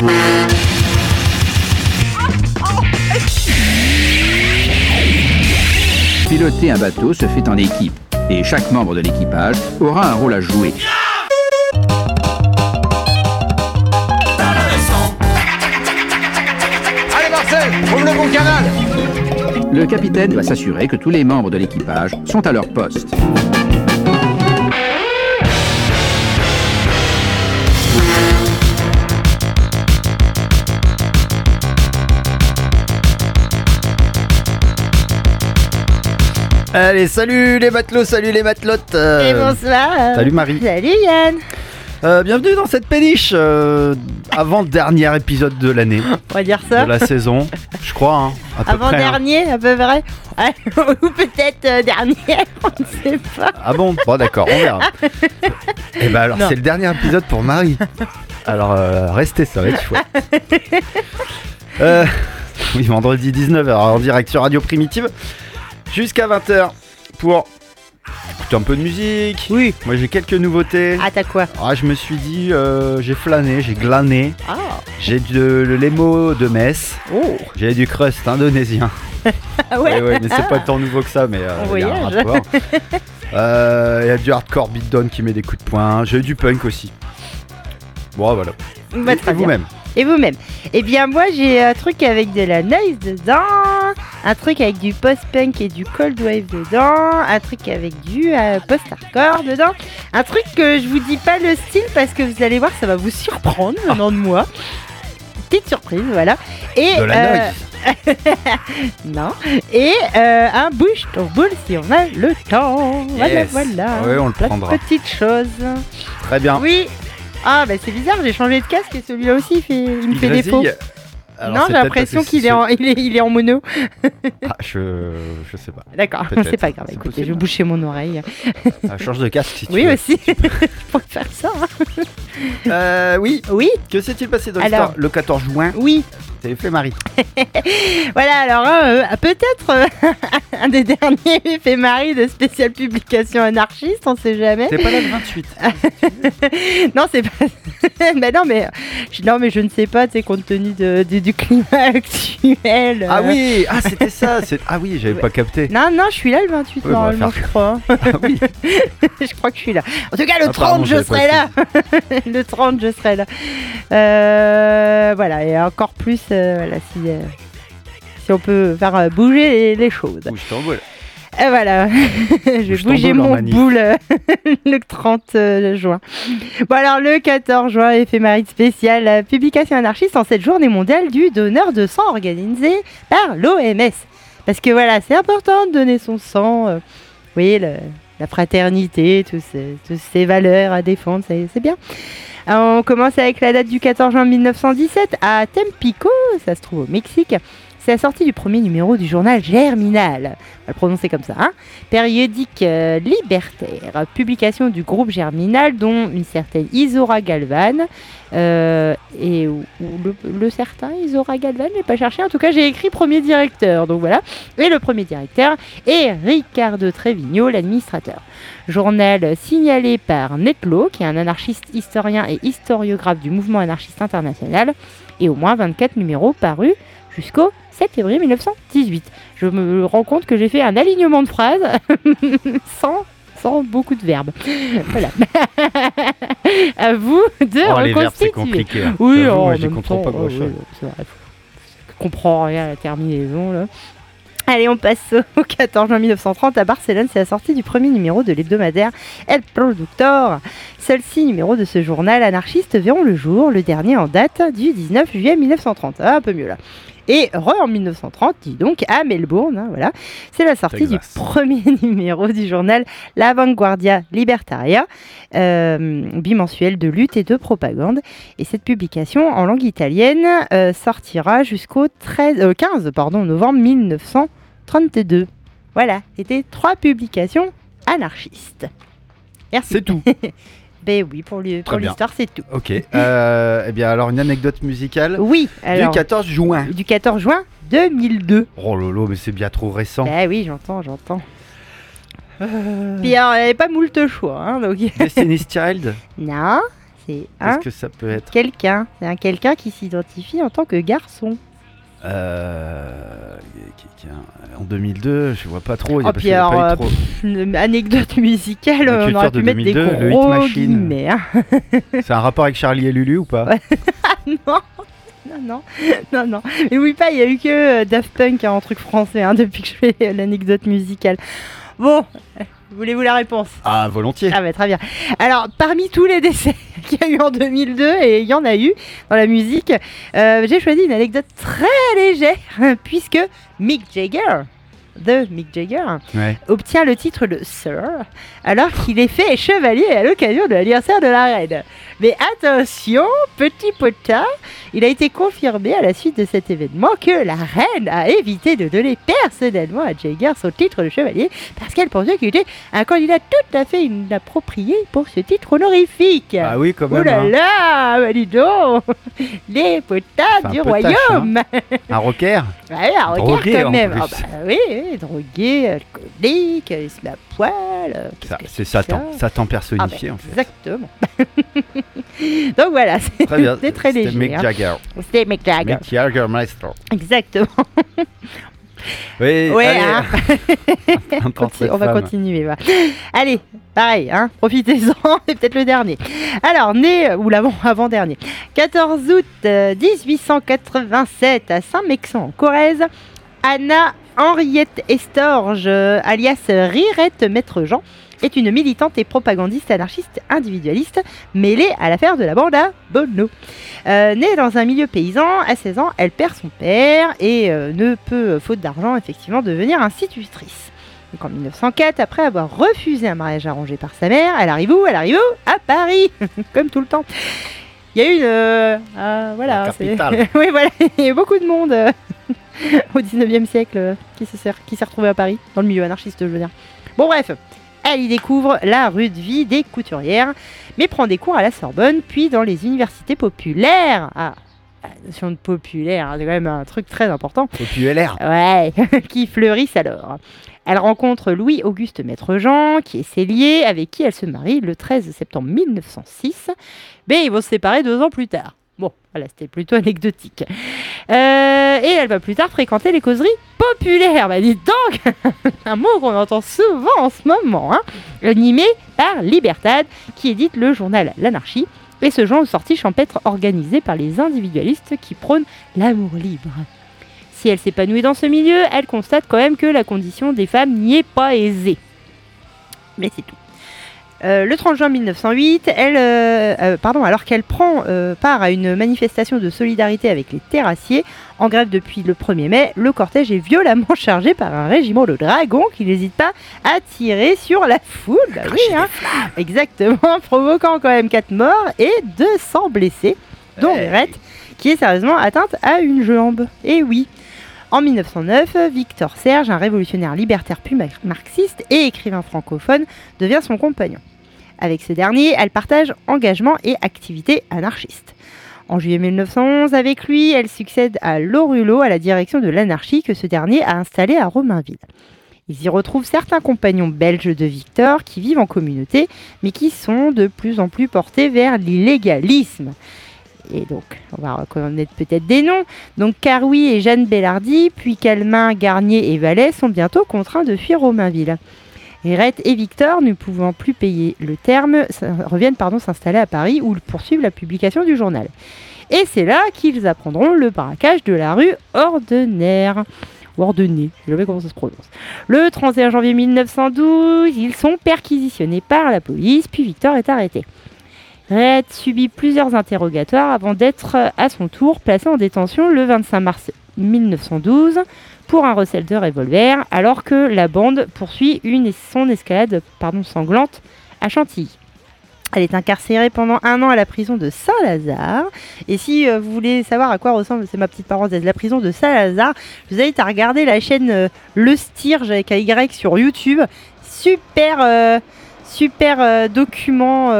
Piloter un bateau se fait en équipe et chaque membre de l'équipage aura un rôle à jouer. Allez Marcel, ouvre le bon canal. Le capitaine doit s'assurer que tous les membres de l'équipage sont à leur poste. Allez, salut les matelots, salut les matelotes. Et bonsoir. Salut Marie. Salut Yann. Bienvenue dans cette péniche, avant-dernier épisode de l'année, On va dire ça. de la saison, je crois, hein, à peu près. Avant-dernier, à peu près. Ou peut-être dernier, on ne sait pas. Ah bon, d'accord, on verra. Et bah alors Non. c'est le dernier épisode pour Marie. Alors restez, ça va être chouette. Oui, vendredi 19h en direct sur Radio Primitive jusqu'à 20h pour écouter un peu de musique. Oui. Moi j'ai quelques nouveautés. Ah, t'as quoi? Je me suis dit, j'ai flâné, j'ai glané. Ah. J'ai le Lemo de Metz. Oh. J'ai du crust indonésien. Ah ouais. Ouais, mais c'est pas tant nouveau que ça, mais On il y a un voyage. rapport. Il y a du hardcore beatdown qui met des coups de poing. J'ai du punk aussi. Bon, voilà. Bah, Et très bien. vous-même. Et vous-même? Eh bien, moi, j'ai un truc avec de la noise dedans, un truc avec du post-punk et du cold wave dedans, un truc avec du post-hardcore dedans, un truc que je vous dis pas le style parce que vous allez voir, ça va vous surprendre venant de moi. Petite surprise, voilà. Et De la noise. non. Et un bouche ton boule si on a le temps. Voilà, Yes. voilà. Ouais, on le Plein de prendra. petites choses. Très bien. Oui. Ah, bah c'est bizarre, j'ai changé de casque et celui-là aussi, il me fait grésille. défaut. Alors, Non, c'est j'ai peut-être l'impression parce que qu'il est en, il est en mono. je sais pas. D'accord, Peut-être. c'est pas grave. C'est Écoutez, possible. je vais boucher mon oreille. Change de casque si tu Oui, veux. aussi. Je pourrais faire ça. Hein. Oui. Oui, Que s'est-il passé dans Alors. l'histoire le 14 juin? oui. T'avais fait Marie. Voilà, alors peut-être un des derniers éphémérides de spéciale publication anarchiste, on sait jamais. T'es pas là le 28. Non, c'est pas. Bah non, mais je ne sais pas, tu sais, compte tenu du climat actuel. Ah oui, c'était ça. Ah oui, j'avais pas capté. Non, je suis là le 28 Oui, on va normalement, faire- je crois. Ah oui. Je crois que je suis là. En tout cas, le Ah, 30, pardon, je j'avais serai pas là. Le 30, je serai là. Voilà, et encore plus, voilà, si on peut faire bouger les choses. Bouge ton boule. Et voilà, je vais Bouge ton bouger boule en mon manif. boule le 30 juin. Bon alors, le 14 juin, éphéméride spéciale, publication anarchiste en cette journée mondiale du donneur de sang organisée par l'OMS. Parce que voilà, c'est important de donner son sang. Oui, la fraternité, toutes ces valeurs à défendre, c'est bien. Alors, on commence avec la date du 14 juin 1917 à Tampico, ça se trouve au Mexique. C'est la sortie du premier numéro du journal Germinal, on va le prononcer comme ça, hein. Périodique libertaire, publication du groupe Germinal dont une certaine Isora Galvan et le certain Isora Galvan, je n'ai pas cherché, en tout cas j'ai écrit premier directeur, donc voilà. Et le premier directeur est Ricardo Trevino, l'administrateur. Journal signalé par Netlo, qui est un anarchiste historien et historiographe du mouvement anarchiste international, et au moins 24 numéros parus jusqu'au 7 février 1918. Je me rends compte que j'ai fait un alignement de phrases sans beaucoup de verbes. Voilà. À vous de Les verbes, c'est reconstituer. compliqué. Hein. Oui, J'avoue, moi, en j'y même comprends temps, pas grand-chose. oui, c'est vrai. Je comprends rien à la terminaison, là. Allez, on passe au 14 juin 1930 à Barcelone. C'est la sortie du premier numéro de l'hebdomadaire El Productor. Seuls 6 numéros de ce journal anarchiste verront le jour, le dernier en date du 19 juillet 1930. Ah, un peu mieux là. Et en 1930, dis donc, à Melbourne, hein, voilà, c'est la sortie du Texas. premier numéro du journal La Vanguardia Libertaria, bimensuel de lutte et de propagande. Et cette publication en langue italienne sortira jusqu'au 15 novembre 1932. Voilà, c'était 3 publications anarchistes. Merci. C'est tout. Ben oui, pour bien. l'histoire, c'est tout. Ok. Eh bien, alors, une anecdote musicale Oui, alors, du 14 juin. du 14 juin 2002. Oh lolo, mais c'est bien trop récent. Ben oui, j'entends. Puis alors, il n'y avait pas moult choix. Hein, donc... Destiny's Child. Non, C'est Qu'est-ce que ça peut être? quelqu'un. C'est un quelqu'un qui s'identifie en tant que garçon. En 2002, je vois pas trop. Oh, puis alors, une anecdote musicale, La on culture aurait de pu mettre des 2002, le Hit gros Machine. guillemets. Hein. C'est un rapport avec Charlie et Lulu ou pas? Non. Mais oui, pas, il y a eu que Daft Punk en truc français hein, depuis que je fais l'anecdote musicale. Bon, voulez-vous la réponse? Ah, volontiers. Ah bah très bien. Alors, parmi tous les décès qu'il y a eu en 2002, et il y en a eu dans la musique, j'ai choisi une anecdote très légère, puisque Mick Jagger, Ouais. obtient le titre de Sir, alors qu'il est fait chevalier à l'occasion de l'anniversaire de la reine. Mais attention, petit potard, il a été confirmé à la suite de cet événement que la reine a évité de donner personnellement à Jagger son titre de chevalier parce qu'elle pensait qu'il était un candidat tout à fait inapproprié pour ce titre honorifique. Ah oui, quand Oh même. là hein. là, bah dis donc, les potards C'est un du potache, royaume. Un rocker. Ouais, un regard Drogué, quand en même. plus. Ah bah oui, drogué, alcoolique, il se met à poil. C'est Satan. Satan Ah bah, personnifié en fait. exactement. Donc voilà, Très bien. c'est très C'était léger. Mick hein. Jagger. C'était Mick Jagger. Mick Jagger Maestro. Exactement. Oui, Ouais, allez. hein. Un portrait de On va femme. continuer. Voilà. Allez, pareil, hein, profitez-en, c'est peut-être le dernier. Alors, né, ou l'avant-dernier, 14 août 1887 à Saint-Mexan en Corrèze, Anna Henriette Estorge, alias Rirette Maître Jean, est une militante et propagandiste anarchiste individualiste mêlée à l'affaire de la bande à Bono. Née dans un milieu paysan, à 16 ans, elle perd son père et ne peut, faute d'argent, effectivement, devenir institutrice. Donc en 1904, après avoir refusé un mariage arrangé par sa mère, elle arrive où? À Paris, comme tout le temps. Il y a une... voilà, La capitale. oui, voilà, il y a eu beaucoup de monde au 19e siècle qui s'est retrouvé à Paris, dans le milieu anarchiste, je veux dire. Bon bref, elle y découvre la rude vie des couturières, mais prend des cours à la Sorbonne, puis dans les universités populaires. Ah, la notion de populaire, c'est quand même un truc très important. Populaire. Ouais, qui fleurissent alors. Elle rencontre Louis-Auguste Maître-Jean, qui est sellier, avec qui elle se marie le 13 septembre 1906. Mais ils vont se séparer 2 ans plus tard. Bon, voilà, c'était plutôt anecdotique. Et elle va plus tard fréquenter les causeries populaires. Bah dites donc, un mot qu'on entend souvent en ce moment, hein, animé par Libertad, qui édite le journal L'Anarchie, et ce genre de sortie champêtre organisée par les individualistes qui prônent l'amour libre. Si elle s'épanouit dans ce milieu, elle constate quand même que la condition des femmes n'y est pas aisée. Mais c'est tout. Le 30 juin 1908, alors qu'elle prend part à une manifestation de solidarité avec les terrassiers, en grève depuis le 1er mai, le cortège est violemment chargé par un régiment de dragons qui n'hésite pas à tirer sur la foule. Bah oui, hein, exactement, provoquant quand même 4 morts et 200 blessés, dont Rirette, qui est sérieusement atteinte à une jambe. Et oui. En 1909, Victor Serge, un révolutionnaire libertaire puis marxiste et écrivain francophone, devient son compagnon. Avec ce dernier, elle partage engagement et activité anarchiste. En juillet 1911, avec lui, elle succède à Lorulot à la direction de l'anarchie que ce dernier a installée à Romainville. Ils y retrouvent certains compagnons belges de Victor qui vivent en communauté, mais qui sont de plus en plus portés vers l'illégalisme. Et donc, on va reconnaître peut-être des noms. Donc, Carouy et Jeanne Bellardi, puis Calmin, Garnier et Vallet sont bientôt contraints de fuir Romainville. Rirette et Victor, ne pouvant plus payer le terme, reviennent s'installer à Paris où ils poursuivent la publication du journal. Et c'est là qu'ils apprendront le braquage de la rue Ordener. Ou Ordenay, je ne sais pas comment ça se prononce. Le 31 janvier 1912, ils sont perquisitionnés par la police, puis Victor est arrêté. Rirette subit plusieurs interrogatoires avant d'être à son tour placé en détention le 25 mars 1912 pour un recel de revolver, alors que la bande poursuit son escalade sanglante à Chantilly. Elle est incarcérée pendant 1 an à la prison de Saint-Lazare. Et si vous voulez savoir à quoi ressemble, c'est ma petite parenthèse, la prison de Saint-Lazare, je vous invite à regarder la chaîne Le Stirge avec un Y sur YouTube. Super document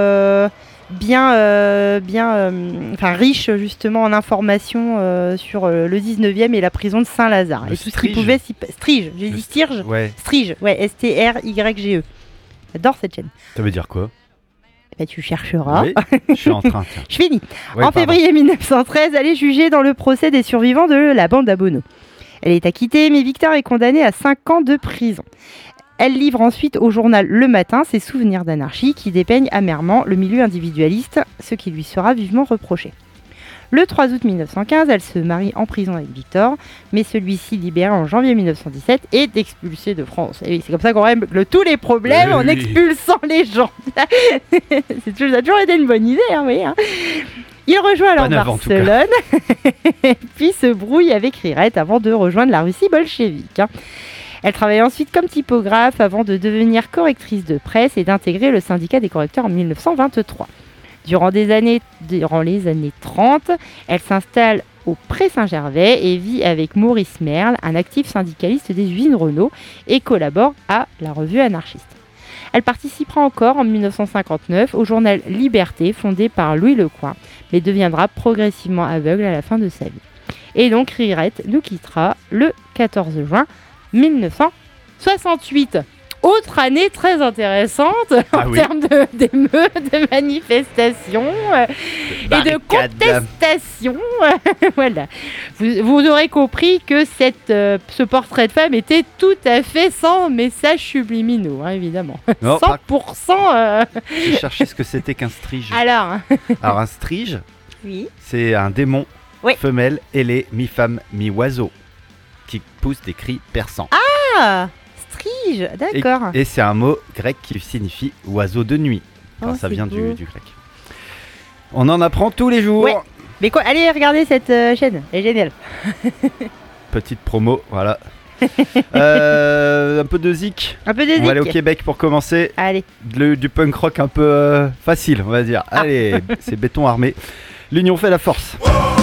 riche justement en informations sur le 19e et la prison de Saint-Lazare. Et tout ce qui pouvait Strige, j'ai dit Stirge. Ouais. Strige, ouais, S-T-R-Y-G-E. J'adore cette chaîne. Ça veut dire quoi? Bah, tu chercheras. Oui, je suis en train. Tiens. Je finis. Oui, En pardon. février 1913, elle est jugée dans le procès des survivants de la bande à Bono. Elle est acquittée, mais Victor est condamné à 5 ans de prison. Elle livre ensuite au journal Le Matin ses souvenirs d'anarchie qui dépeignent amèrement le milieu individualiste, ce qui lui sera vivement reproché. Le 3 août 1915, elle se marie en prison avec Victor, mais celui-ci, libéré en janvier 1917, est expulsé de France. Et oui, c'est comme ça qu'on règle tous les problèmes en Oui. expulsant les gens. Ça a toujours été une bonne idée, hein, oui. Hein. Il rejoint alors Bonne avant, en tout cas. Barcelone, puis se brouille avec Rirette avant de rejoindre la Russie bolchevique. Hein. Elle travaille ensuite comme typographe avant de devenir correctrice de presse et d'intégrer le syndicat des correcteurs en 1923. Durant les années 30, elle s'installe au Pré Saint-Gervais et vit avec Maurice Merle, un actif syndicaliste des usines Renault, et collabore à la revue anarchiste. Elle participera encore en 1959 au journal Liberté, fondé par Louis Lecoing, mais deviendra progressivement aveugle à la fin de sa vie. Et donc Rirette nous quittera le 14 juin 1968. Autre année très intéressante en termes d'émeutes, de manifestations et de contestations. Voilà. Vous aurez compris que ce portrait de femme était tout à fait sans message subliminaux, hein, évidemment. Non, 100%. J'ai cherché ce que c'était qu'un strige. Alors, Alors un strige, oui. c'est un démon Oui. femelle ailée, mi-femme, mi-oiseau, qui pousse des cris perçants. Ah, strige, d'accord. Et c'est un mot grec qui signifie oiseau de nuit. Enfin, Oh, ça c'est vient beau. du grec. On en apprend tous les jours. Ouais. Mais quoi, allez regarder cette chaîne, elle est géniale. Petite promo, voilà. Un peu de zik. Un peu de On va aller au zik. Québec pour commencer. Allez. Du punk rock un peu facile, on va dire. Ah. Allez, c'est béton armé. L'union fait la force.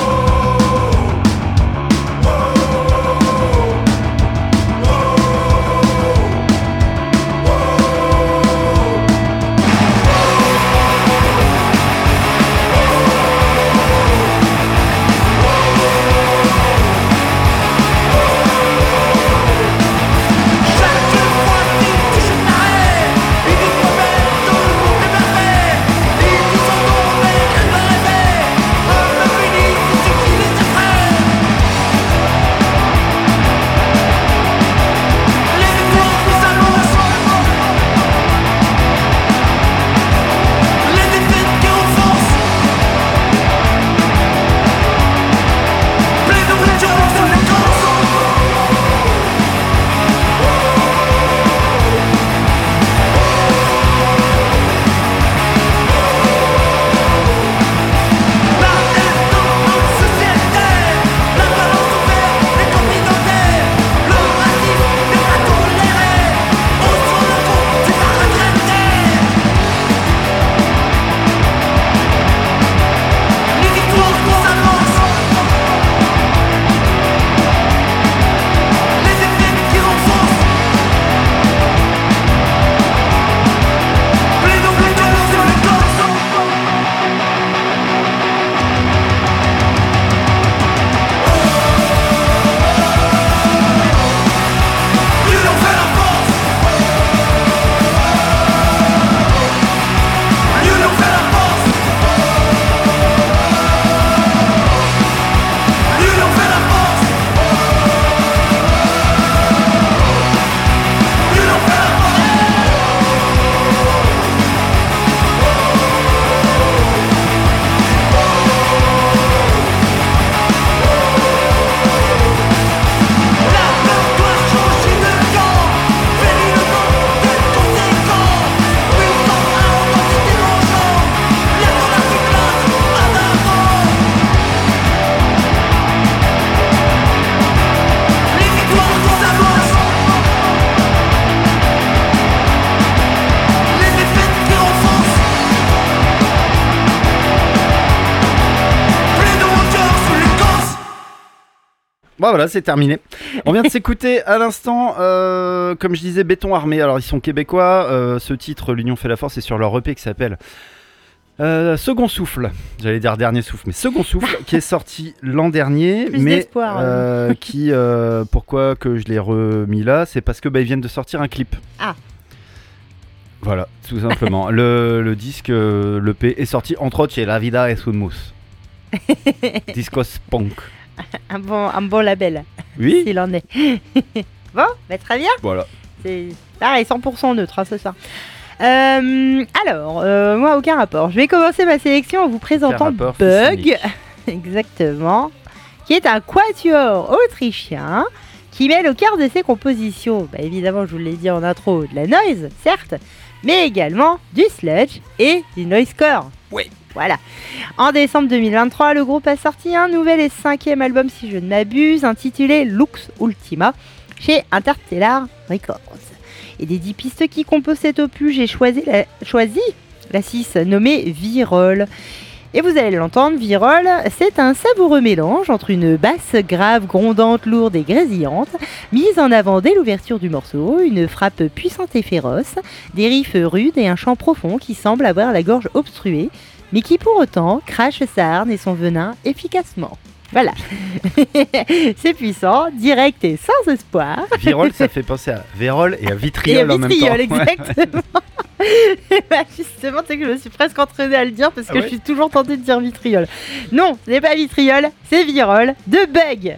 Bon voilà, c'est terminé. On vient de s'écouter à l'instant, comme je disais, Béton Armé. Alors ils sont québécois, ce titre, L'Union fait la force, c'est sur leur EP qui s'appelle Second Souffle. J'allais dire Dernier Souffle, mais Second Souffle, qui est sorti l'an dernier. Plus mais d'espoir, qui, pourquoi que je l'ai remis là, c'est parce que ils viennent de sortir un clip. Ah. Voilà, tout simplement. Le disque, l'EP est sorti entre autres chez La Vida es un Mus. Discos Punk. Un bon label, Oui. s'il en est. Bon, bah, très bien. Voilà. C'est pareil, 100% neutre ce soir. Alors, moi, aucun rapport. Je vais commencer ma sélection en vous présentant rapport, Bug. Exactement. Qui est un quatuor autrichien qui mêle au cœur de ses compositions, bah, évidemment, je vous l'ai dit en intro, de la noise, certes, mais également du sludge et du noisecore. Oui. Voilà. En décembre 2023, le groupe a sorti un nouvel et 5e album, si je ne m'abuse, intitulé Lux Ultima, chez Interstellar Records. Et des 10 pistes qui composent cet opus, j'ai choisi la 6 nommée Virole. Et vous allez l'entendre, Virole, c'est un savoureux mélange entre une basse grave, grondante, lourde et grésillante, mise en avant dès l'ouverture du morceau, une frappe puissante et féroce, des riffs rudes et un chant profond qui semble avoir la gorge obstruée, mais qui pour autant crache sa harne et son venin efficacement. Voilà. C'est puissant, direct et sans espoir. Virole, ça fait penser à Vérole et à Vitriol en même temps. Vitriol, exactement. Bah, justement, tu sais que je me suis presque entraînée à le dire parce que je suis toujours tentée de dire Vitriol. Non, ce n'est pas Vitriol, c'est Virole de Bug.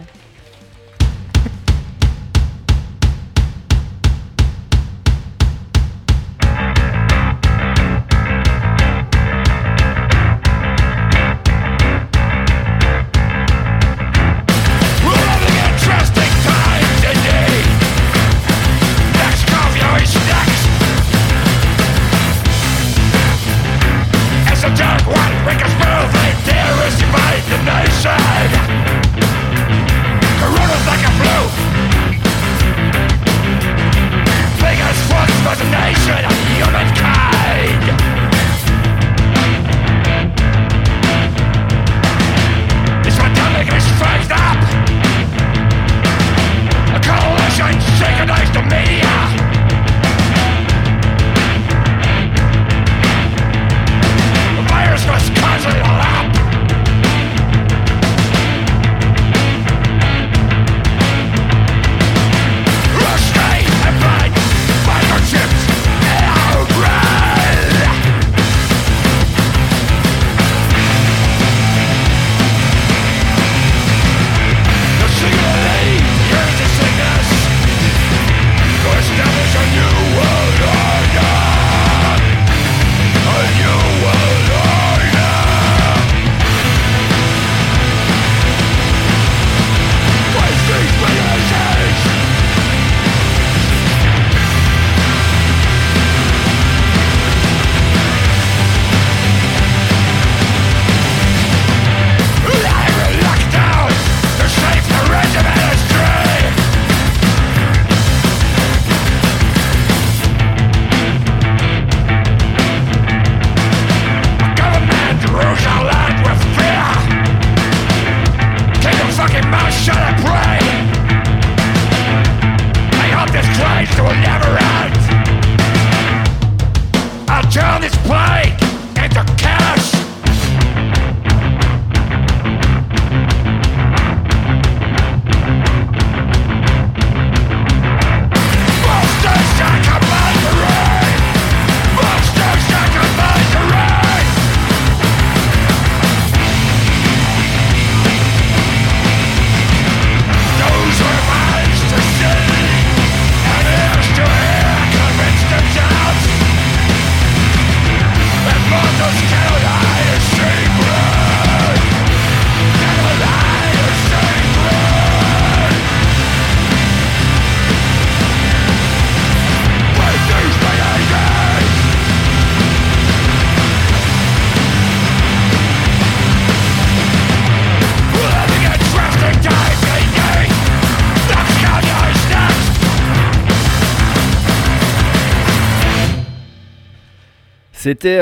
C'était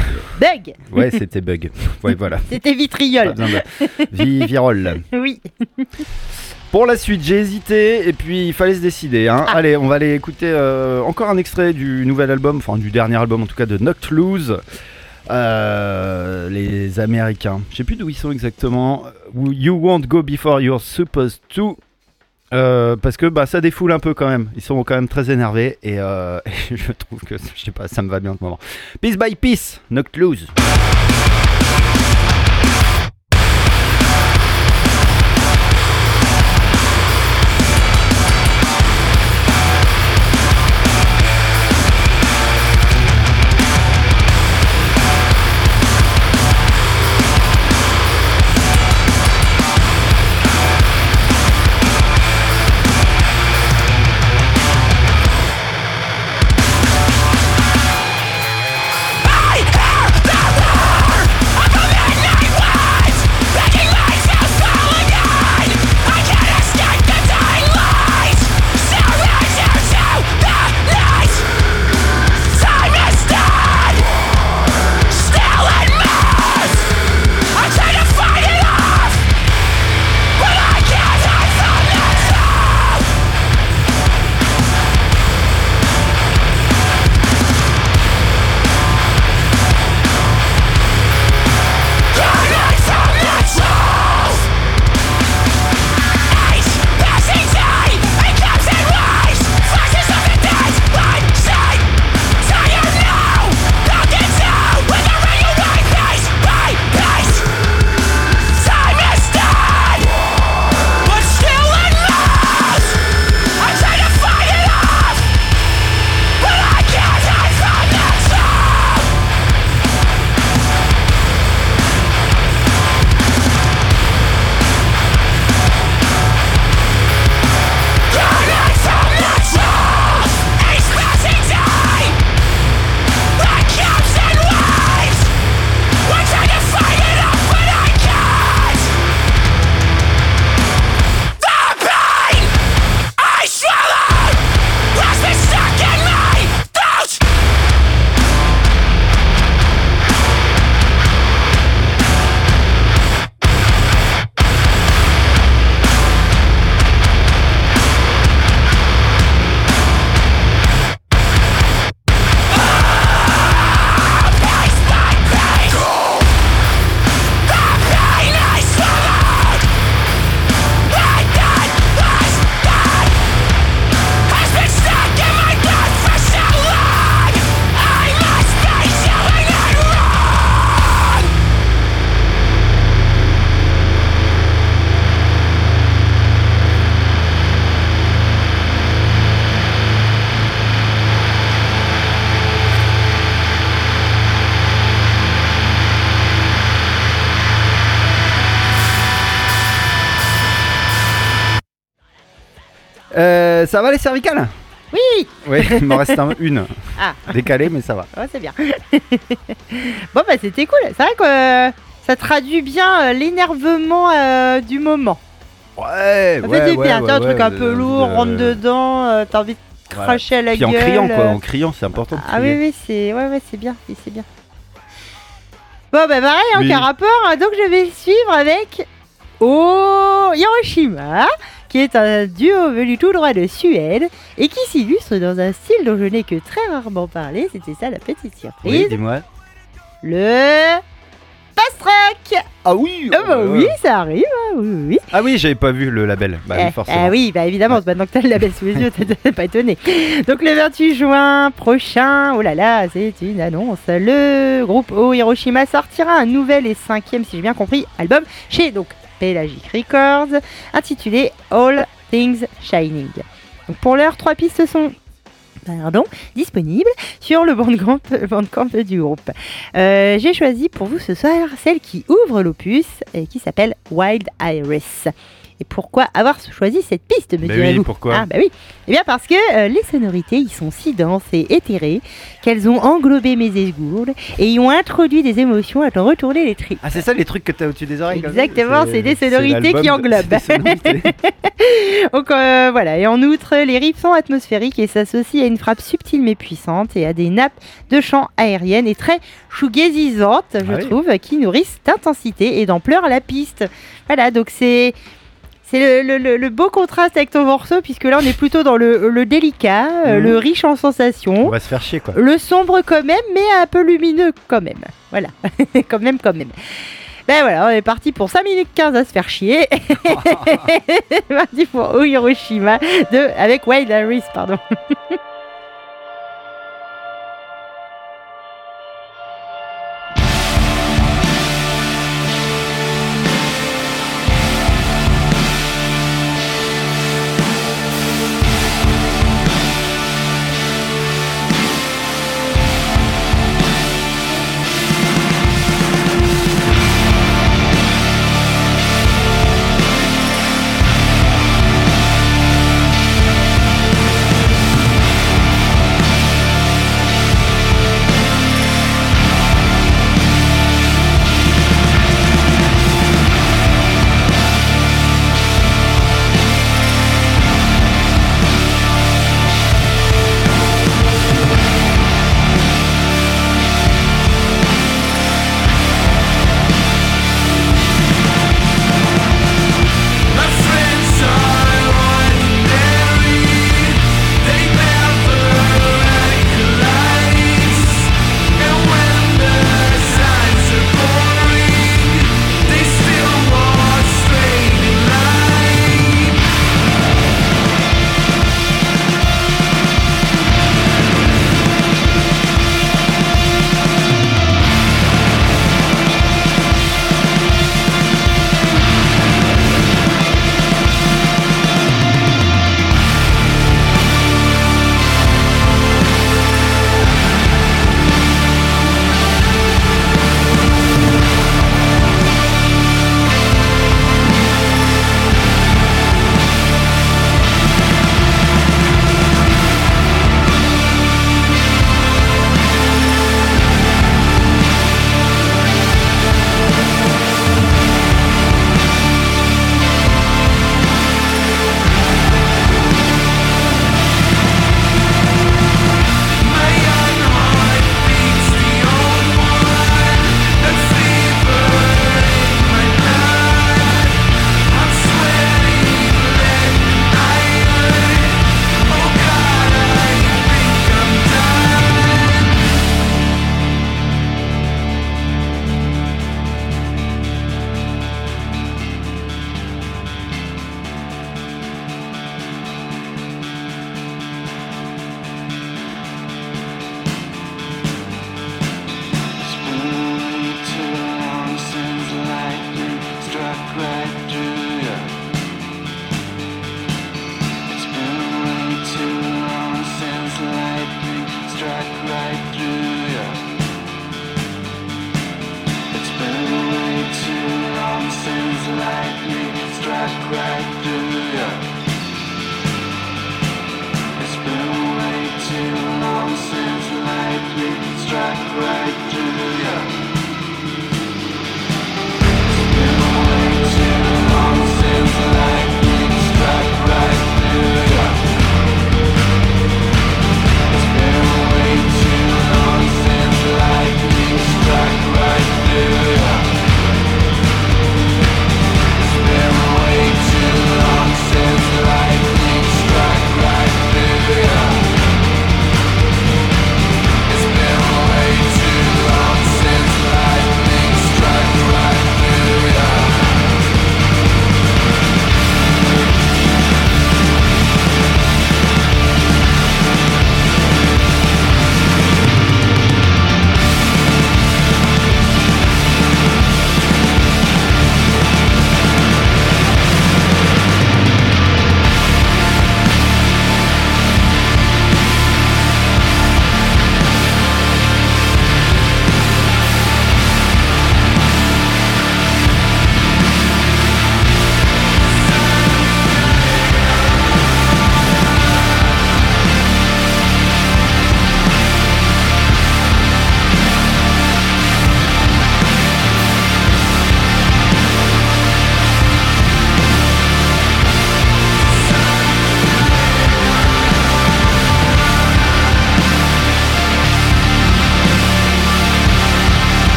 Bug. Ouais, c'était Bug. Ouais, voilà. C'était Vitriol. Virole. Oui. Pour la suite, j'ai hésité et puis il fallait se décider. Hein. Allez, on va aller écouter encore un extrait du nouvel album, enfin du dernier album en tout cas de Knocked Loose. Les Américains. Je sais plus d'où ils sont exactement. You won't go before you're supposed to. Parce que ça défoule un peu quand même. Ils sont quand même très énervés et je trouve que je sais pas, ça me va bien en ce moment. Piece by Piece, Knocked Loose. Ça va les cervicales? Oui. Oui, il m'en reste une. Ah. Décalée, mais ça va. Ouais, c'est bien. Bon, c'était cool. C'est vrai que ça traduit bien l'énervement du moment. Ouais, ça fait du bien. T'as un truc un peu lourd, rentre dedans, t'as envie de cracher à la Puis gueule. en criant, quoi. En criant, c'est important de crier. Ah oui, c'est bien. C'est bien. Bon, pareil, Oui. aucun rapport. Donc, je vais suivre avec Hiroshima, qui est un duo venu tout droit de Suède et qui s'illustre dans un style dont je n'ai que très rarement parlé. C'était ça la petite surprise. Oui, dis-moi. Le post-rock. Ah oui. Oui, ça arrive, hein, oui. Ah oui, j'avais pas vu le label. Bah oui, forcément. Oui, évidemment, c'est maintenant que t'as le label sous les yeux, t'es pas étonné. Donc le 28 juin prochain, oh là là, c'est une annonce. Le groupe Hiroshima sortira un nouvel et 5e, si j'ai bien compris, album chez donc Pelagic Records, intitulé All Things Shining. Donc pour l'heure, 3 pistes sont disponibles sur le bandcamp du groupe. J'ai choisi pour vous ce soir celle qui ouvre l'opus et qui s'appelle Wild Iris. Et pourquoi avoir choisi cette piste, me direz-vous? Oui, pourquoi? Oui. Eh bien parce que les sonorités y sont si denses et éthérées qu'elles ont englobé mes esgourdes et y ont introduit des émotions à t'en retourner les tripes. Ah, c'est ça les trucs que t'as au-dessus des oreilles? Exactement, c'est des sonorités qui englobent. Donc voilà, et en outre, les riffs sont atmosphériques et s'associent à une frappe subtile mais puissante et à des nappes de chant aériennes et très shoegazisantes, je trouve, qui nourrissent d'intensité et d'ampleur à la piste. Voilà, donc c'est le beau contraste avec ton morceau, puisque là on est plutôt dans le délicat, le riche en sensations. On va se faire chier, quoi. Le sombre quand même, mais un peu lumineux quand même. Voilà, quand même. Ben voilà, on est parti pour 5 minutes 15 à se faire chier. C'est parti pour Hiroshima avec Wild Harris, pardon.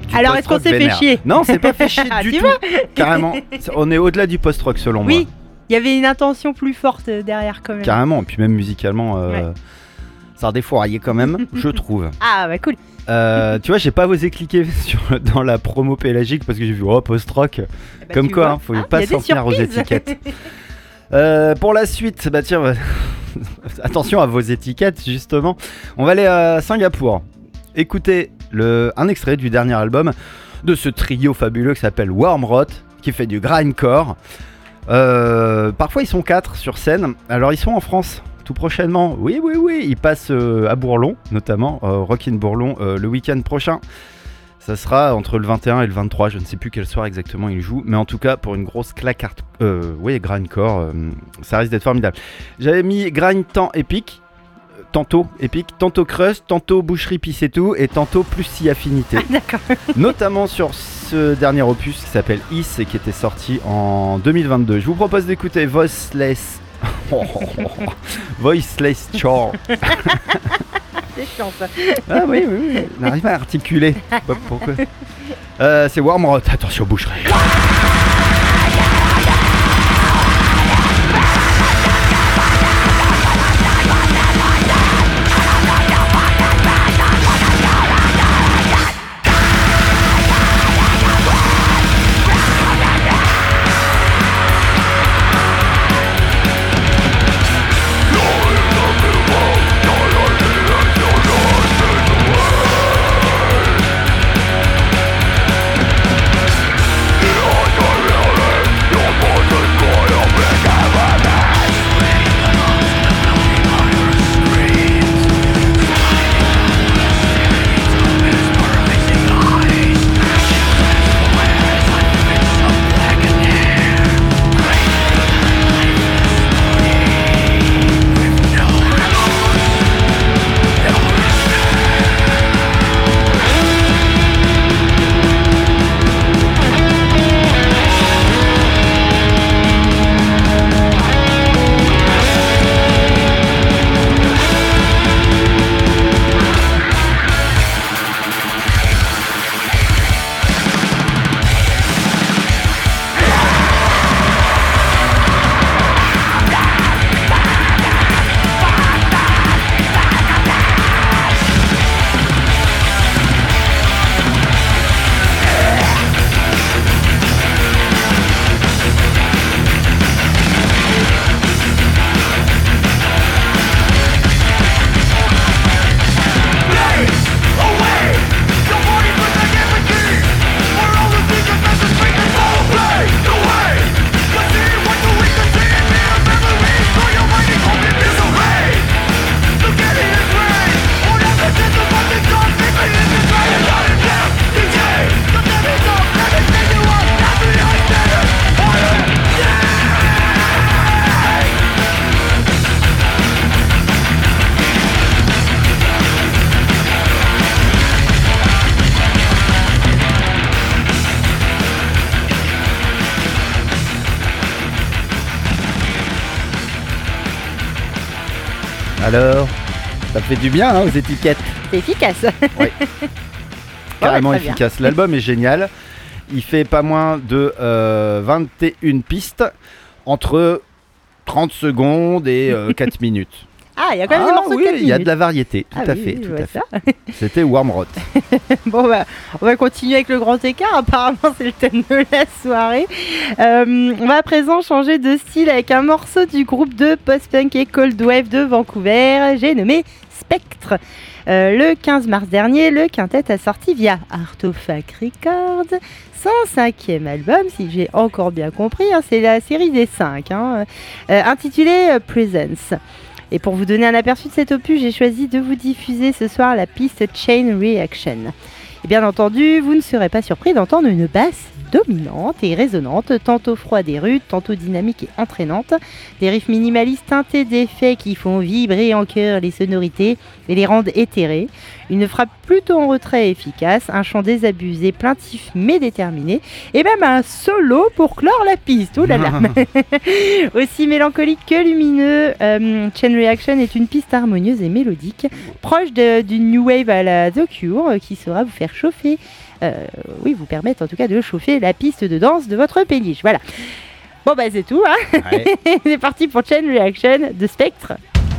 Alors, est-ce qu'on post-rock s'est fait vénère. chier? Non, c'est pas fait chier du Tu tout. vois Carrément. On est au-delà du post-rock selon moi. Oui, il y avait une intention plus forte derrière quand même. Carrément. Et puis même musicalement, Ouais. ça a défouraillé quand même, je trouve. Ah bah cool. Tu vois, j'ai pas osé cliquer dans la promo pélagique parce que j'ai vu post-rock. Bah, Comme tu quoi, vois. hein, faut Ah, pas y a des s'en tenir aux surprises. étiquettes. Pour la suite, bah tiens, attention à vos étiquettes justement. On va aller à Singapour. Écoutez un extrait du dernier album de ce trio fabuleux qui s'appelle Wormrot, qui fait du grindcore. Parfois ils sont 4 sur scène. Alors ils sont en France tout prochainement. Oui, ils passent à Bourlon, notamment Rock in Bourlon le week-end prochain. Ça sera entre le 21 et le 23, je ne sais plus quel soir exactement ils jouent, mais en tout cas pour une grosse claque grindcore, ça risque d'être formidable. J'avais mis grind tantôt épique, tantôt crust, tantôt boucherie pisse et tout, et tantôt plus si affinité. D'accord. Notamment sur ce dernier opus qui s'appelle Is et qui était sorti en 2022. Je vous propose d'écouter Voiceless Chore. C'est chiant ça. Ah oui, on n'arrive pas à articuler. Je sais pas pourquoi. C'est Wormrot, attention boucherie. Alors, ça fait du bien aux étiquettes. C'est efficace. Ouais. Carrément très bien. efficace. L'album est génial. Il fait pas moins de 21 pistes entre 30 secondes et 4 minutes. Ah, il y a quand même des morceaux oui, de 4 il y a de minutes. la variété, tout Ah à oui, fait, oui, je tout vois à fait. ça. C'était Wormrot. Bon, bah, on va continuer avec le grand écart. Apparemment, c'est le thème de la soirée. On va à présent changer de style avec un morceau du groupe de post-punk et cold wave de Vancouver. J'ai nommé Spectre. Le 15 mars dernier, le quintet a sorti via Artefact Records son 5e album, si j'ai encore bien compris. Hein, c'est la série des 5, intitulé Presence. Et pour vous donner un aperçu de cet opus, j'ai choisi de vous diffuser ce soir la piste Chain Reaction. Et bien entendu, vous ne serez pas surpris d'entendre une basse dominante et résonante, tantôt froide et rude, tantôt dynamique et entraînante, des riffs minimalistes teintés d'effets qui font vibrer en chœur les sonorités et les rendent éthérés, Une frappe plutôt en retrait et efficace, un chant désabusé, plaintif mais déterminé, et même un solo pour clore la piste. Oh là là. Aussi mélancolique que lumineux, Chain Reaction est une piste harmonieuse et mélodique, proche d'une new wave à la The Cure, qui saura vous faire chauffer, vous permettre en tout cas de chauffer la piste de danse de votre péniche. Voilà. Bon bah c'est tout, hein. Ouais. C'est parti pour Chain Reaction de Spectre.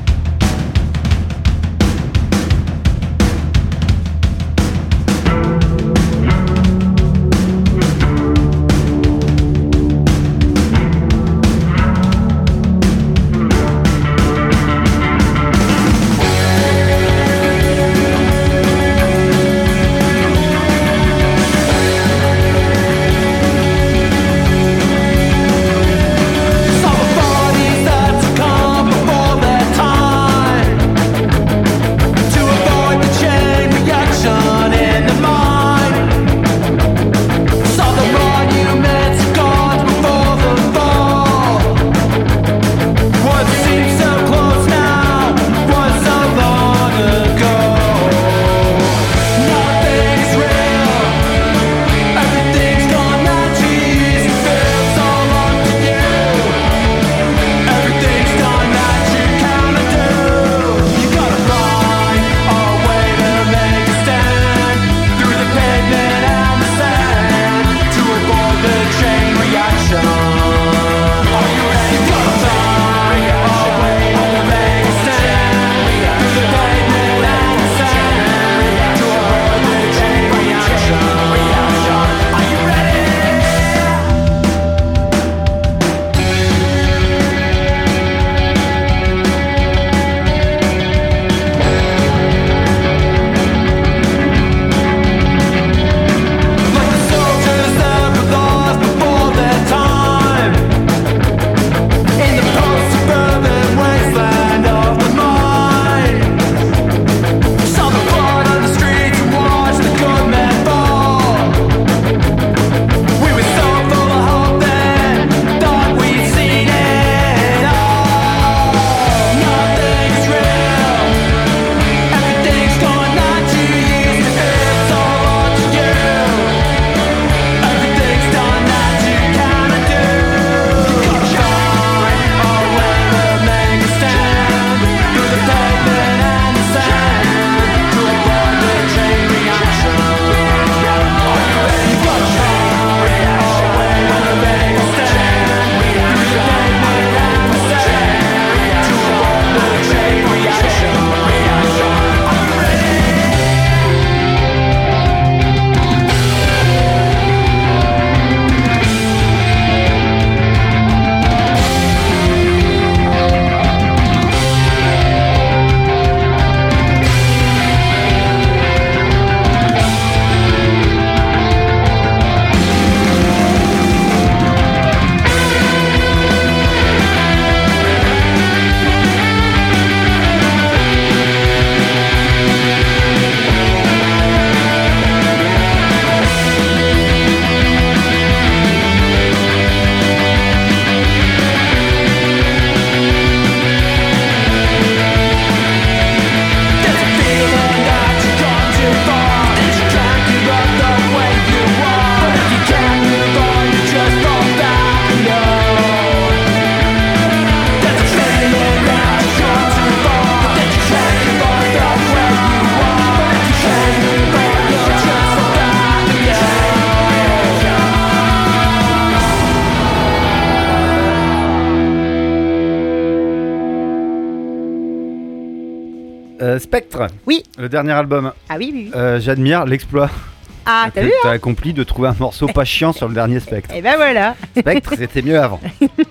Spectre. Oui. Le dernier album. Ah oui, oui. J'admire l'exploit. Ah, t'as vu, t'as accompli de trouver un morceau pas chiant sur le dernier Spectre. Et ben voilà. Spectre, c'était mieux avant.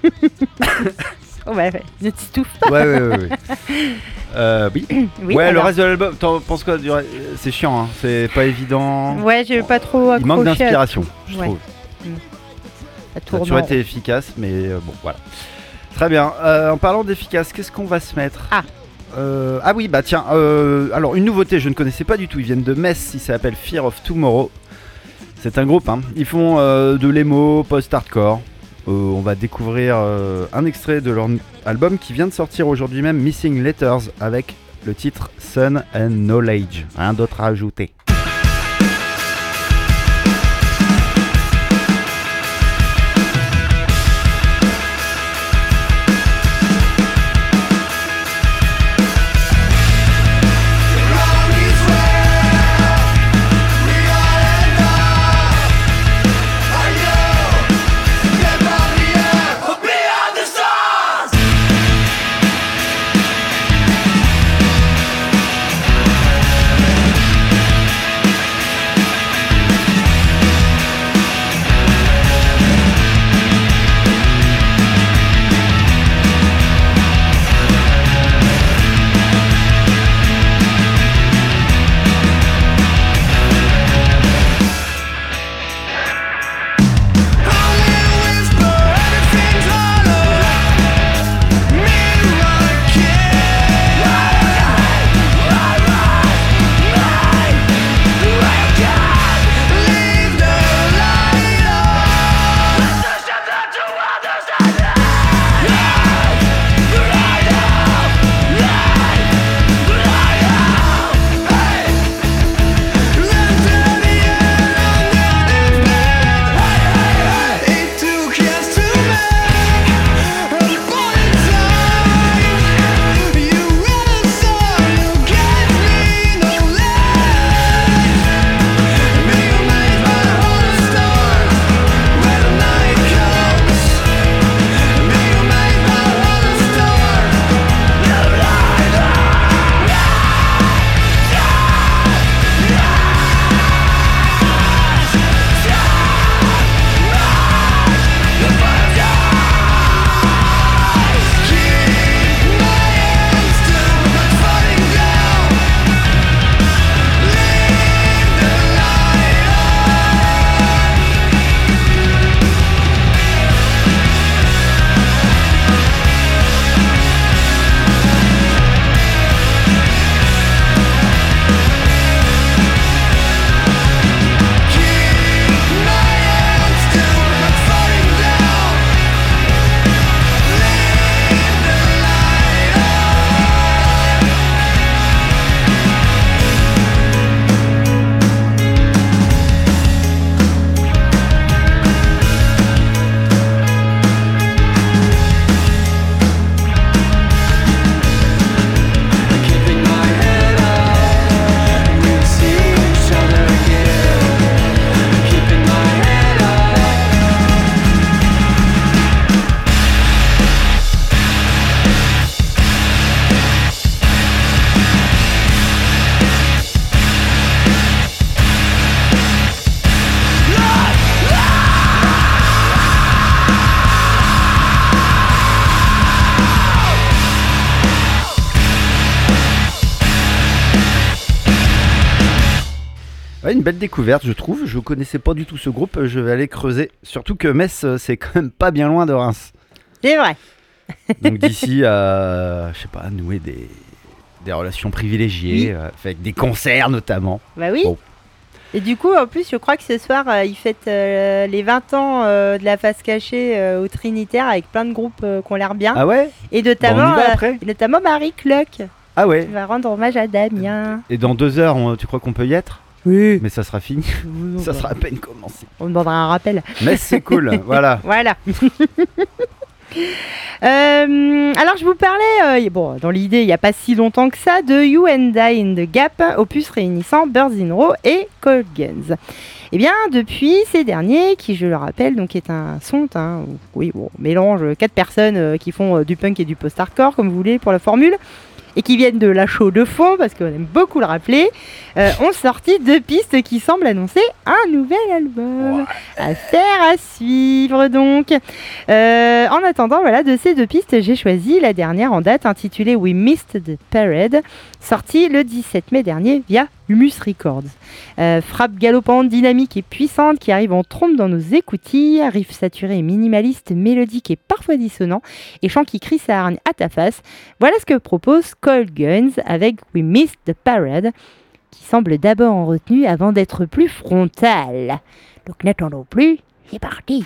Oh bah, ne t'étouffe pas. Ouais. Oui. Oui, ouais, alors. le reste de l'album, t'en penses quoi? C'est chiant, hein. C'est pas évident. Ouais, j'ai pas trop accroché. Il manque d'inspiration, je trouve. Ça a toujours été efficace, mais bon, voilà. Très bien. En parlant d'efficace, qu'est-ce qu'on va se mettre? Ah oui, bah tiens, alors une nouveauté, je ne connaissais pas du tout. Ils viennent de Metz, il s'appelle Fear of Tomorrow. C'est un groupe, hein. Ils font de l'emo, post-hardcore. On va découvrir un extrait de leur album qui vient de sortir aujourd'hui même, Missing Letters, avec le titre Sun and Knowledge. Rien d'autre à ajouter. Ouais, une belle découverte, je trouve. Je connaissais pas du tout ce groupe. Je vais aller creuser. Surtout que Metz, c'est quand même pas bien loin de Reims. C'est vrai. Donc d'ici à, je sais pas, nouer des relations privilégiées, Oui. avec des concerts notamment. Bah oui. Bon. Et du coup, en plus, je crois que ce soir, ils fêtent les 20 ans de la face cachée au Trinitaire avec plein de groupes qui ont l'air bien. Ah ouais? Et Bon, on notamment, y va après. et notamment Marie Cluck Ah ouais. qui va rendre hommage à Damien. Et dans 2 heures, tu crois qu'on peut y être? Oui. Mais ça sera fini. Ça sera à peine commencé. On demandera un rappel. Mais c'est cool, voilà. Voilà. Alors je vous parlais, bon, dans l'idée il n'y a pas si longtemps que ça, de You and I in the Gap, opus réunissant Birds in Row et Cold Guns. Et bien depuis ces derniers, qui je le rappelle donc est un son, oui bon, mélange 4 personnes qui font du punk et du post-hardcore comme vous voulez pour la formule, et qui viennent de la chaux de fond, parce qu'on aime beaucoup le rappeler, ont sorti 2 pistes qui semblent annoncer un nouvel album. Affaire à suivre donc. En attendant, voilà, de ces 2 pistes, j'ai choisi la dernière en date, intitulée We Missed the Parade, sortie le 17 mai dernier via Humus Records. Frappe galopante, dynamique et puissante qui arrive en trompe dans nos écoutilles, riff saturé et minimaliste, mélodique et parfois dissonant, et chant qui crie sa hargne à ta face. Voilà ce que propose Cold Guns avec We Missed the Parade, qui semble d'abord en retenue avant d'être plus frontal. Donc n'attendons plus, c'est parti.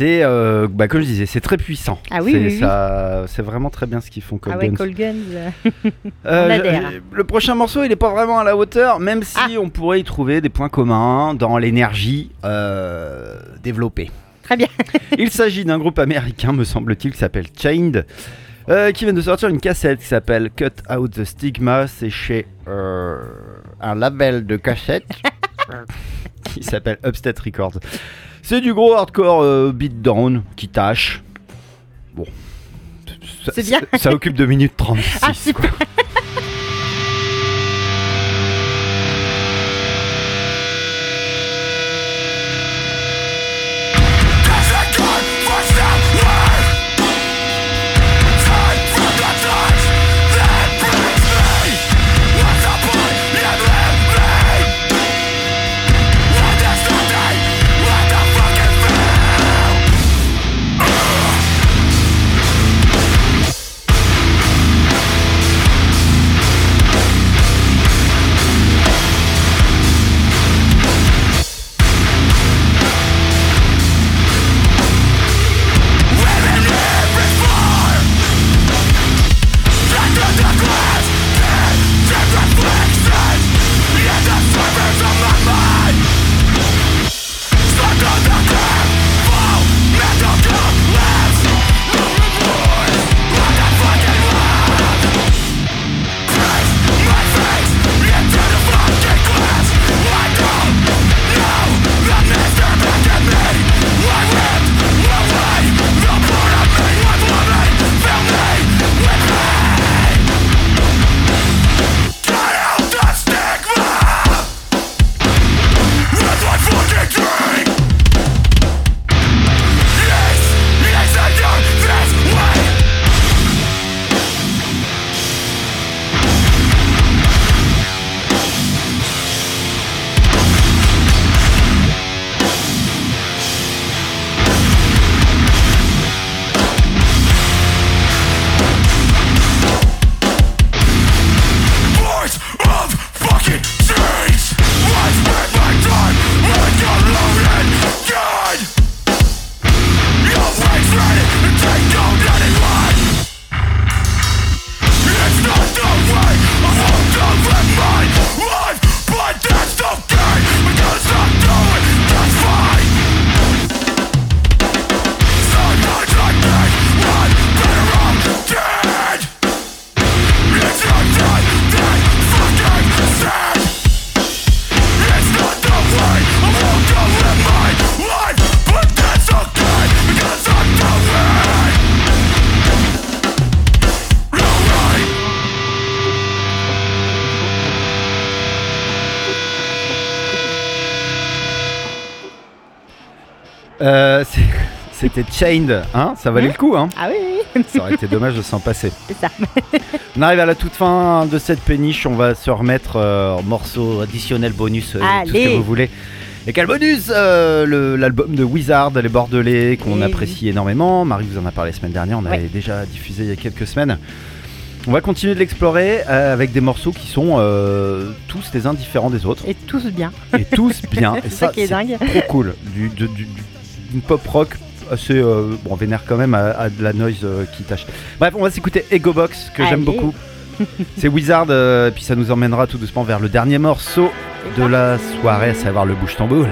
c'est, comme je disais, c'est très puissant. Ah oui, c'est, oui, ça, c'est vraiment très bien ce qu'ils font. Ah ouais, Cold Guns. On Euh, adhère. le prochain morceau, il n'est pas vraiment à la hauteur, même si on pourrait y trouver des points communs dans l'énergie développée. Très bien. Il s'agit d'un groupe américain, me semble-t-il, qui s'appelle Chained, qui vient de sortir une cassette qui s'appelle Cut Out the Stigma. C'est chez un label de cassette qui s'appelle Upstate Records. C'est du gros hardcore beatdown qui tâche. Bon, C'est bien. Ça occupe 2 minutes 36. Ah, super. Quoi. C'était Chained, hein, ça valait le coup, hein. Ah oui. Ça aurait été dommage de s'en passer. C'est ça. On arrive à la toute fin de cette péniche, on va se remettre en morceau additionnel, bonus, tout ce que vous voulez. Et quel bonus l'album de Wizard, les Bordelais, qu'on apprécie énormément. Marie vous en a parlé la semaine dernière, on avait déjà diffusé il y a quelques semaines. On va continuer de l'explorer avec des morceaux qui sont tous les uns différents des autres. Et tous bien. Et tous bien. Et ça qui est dingue. Trop cool. Une pop rock assez vénère quand même à de la noise qui tâche. Bref, on va s'écouter Ego Box que j'aime beaucoup. C'est Wizard, puis ça nous emmènera tout doucement vers le dernier morceau de la soirée, à savoir le bouche-tambour.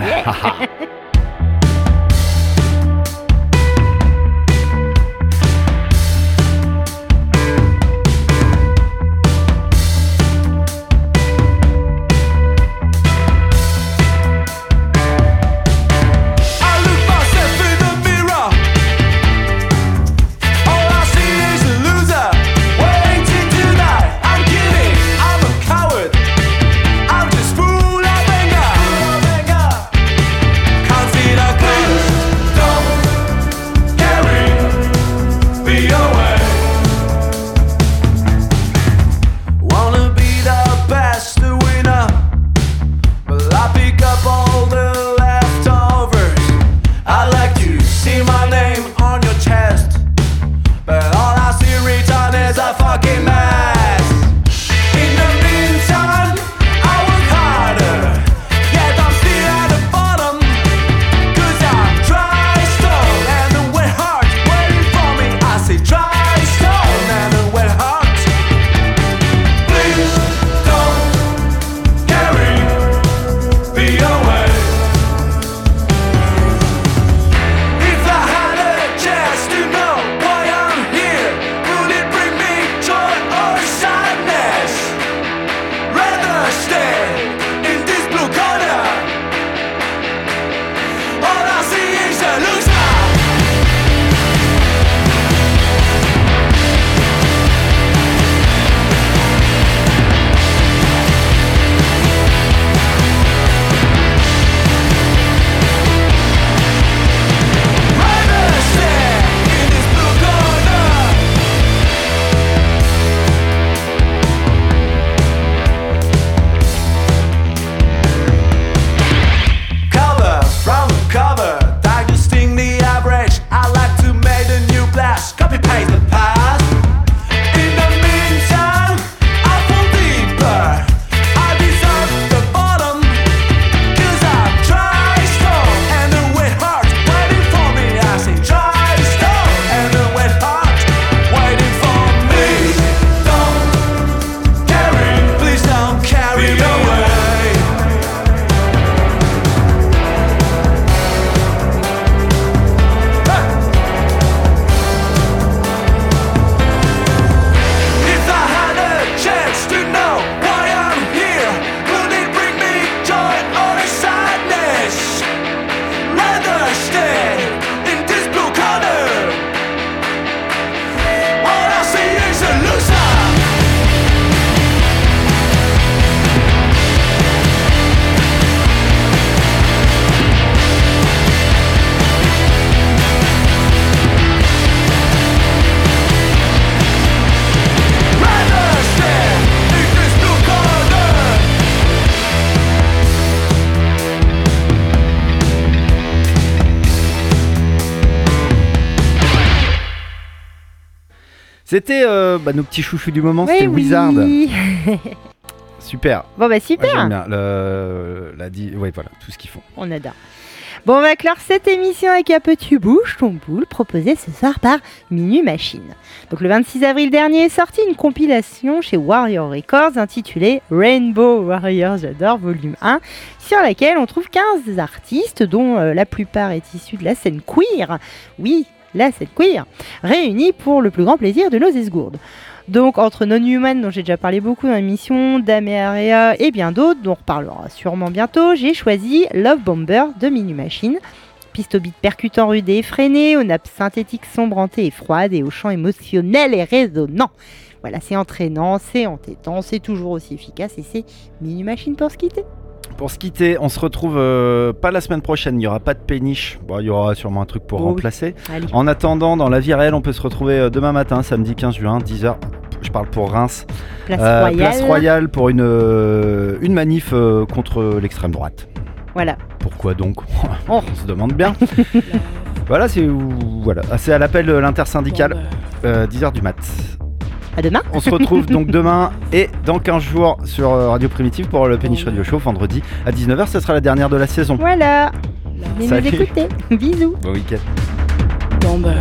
C'était nos petits chouchous du moment, Oui, c'était oui. Wizard. Super. Bon, bah super. Ouais, j'aime bien. Ouais, voilà, tout ce qu'ils font. On adore. Bon, on va clore cette émission avec un petit bouche ton boule proposé ce soir par Minu Machine. Donc le 26 avril dernier est sortie une compilation chez Warrior Records intitulée Rainbow Warriors j'adore volume 1, sur laquelle on trouve 15 artistes dont la plupart est issue de la scène queer. Oui, la scène queer, réunis pour le plus grand plaisir de nos esgourdes. Donc entre Non-Human, dont j'ai déjà parlé beaucoup dans l'émission, Dame et Area et bien d'autres, dont on reparlera sûrement bientôt, j'ai choisi Love Bomber de Minu Machine. Piste au beat percutant, rude et effréné, aux nappes synthétiques sombrantes et froides et aux chants émotionnels et résonnants. Voilà, c'est entraînant, c'est entêtant, c'est toujours aussi efficace et c'est Minu Machine pour se quitter. Pour se quitter, on se retrouve pas la semaine prochaine, il n'y aura pas de péniche. Bon, il y aura sûrement un truc pour remplacer. Allez. En attendant, dans la vie réelle, on peut se retrouver demain matin, samedi 15 juin, 10h. Je parle pour Reims. Place Royale pour une manif contre l'extrême droite. Voilà. Pourquoi donc? On se demande bien. Voilà, c'est à l'appel de l'intersyndicale, 10h du mat. À demain. On se retrouve donc demain et dans 15 jours sur Radio Primitive pour le Péniche Radio Show, vendredi à 19h. Ce sera la dernière de la saison. Voilà. Venez nous écouter. Bisous. Bon week-end. Bomber.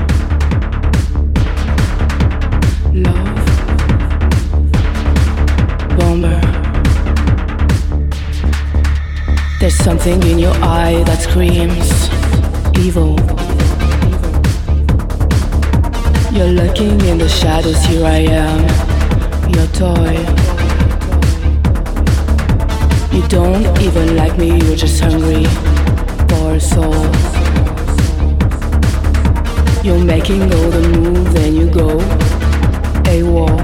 Love. Bomber. There's something in your eye that screams evil. You're lurking in the shadows, here I am, your toy. You don't even like me, you're just hungry for a soul. You're making all the moves, then you go AWOL.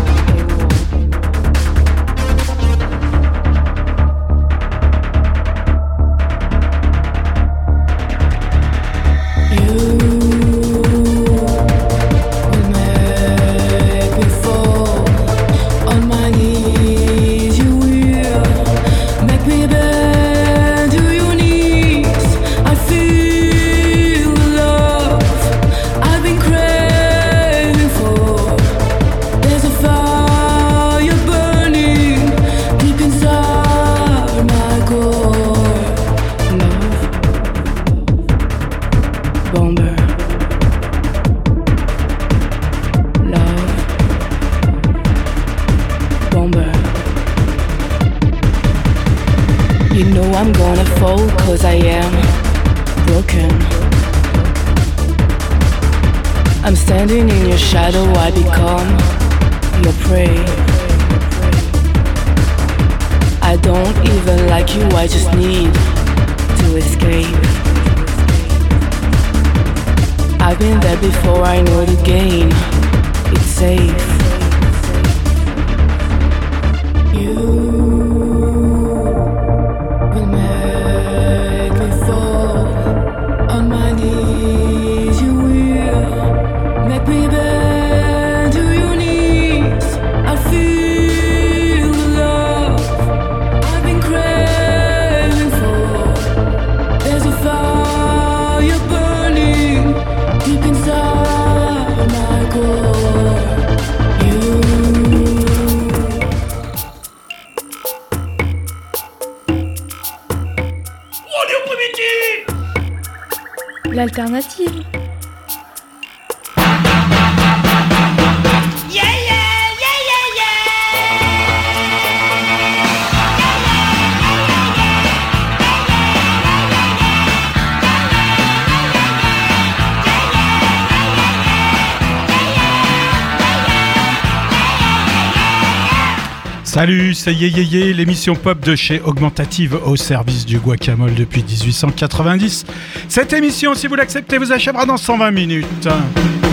Shadow, I become your prey. I don't even like you, I just need to escape. I've been there before, I know the game, it's safe. You will make me fall on my knees, you will make me bend to your knees. I feel the love I've been craving for. There's a fire burning deep inside my core. L'alternative. Salut, c'est Yé, l'émission pop de chez Augmentative au service du guacamole depuis 1890. Cette émission, si vous l'acceptez, vous achèvera dans 120 minutes.